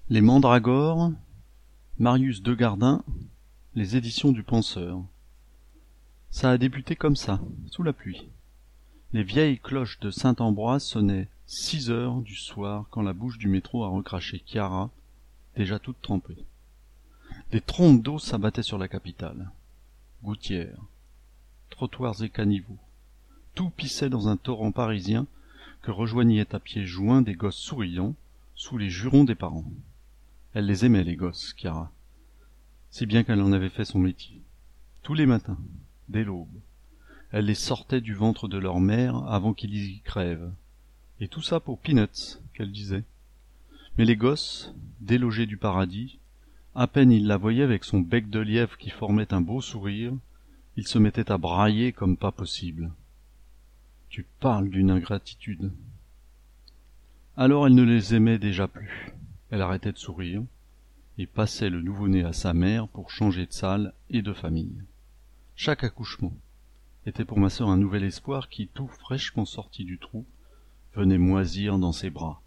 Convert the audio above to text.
Les Mandragores, Marius Degardin, les éditions du Penseur. Ça a débuté comme ça, sous la pluie. Les vieilles cloches de Saint-Ambroise sonnaient 6 heures du soir quand la bouche du métro a recraché Chiara, déjà toute trempée. Des trompes d'eau s'abattaient sur la capitale. Gouttières, trottoirs et caniveaux. Tout pissait dans un torrent parisien que rejoignaient à pieds joints des gosses souriants, sous les jurons des parents. Elle les aimait, les gosses, Chiara, si bien qu'elle en avait fait son métier. Tous les matins, dès l'aube, elle les sortait du ventre de leur mère avant qu'ils y crèvent. Et tout ça pour peanuts, qu'elle disait. Mais les gosses, délogés du paradis, à peine ils la voyaient avec son bec de lièvre qui formait un beau sourire, ils se mettaient à brailler comme pas possible. Tu parles d'une ingratitude. Alors elle ne les aimait déjà plus. Elle arrêtait de sourire et passait le nouveau-né à sa mère pour changer de salle et de famille. Chaque accouchement était pour ma sœur un nouvel espoir qui, tout fraîchement sorti du trou, venait moisir dans ses bras.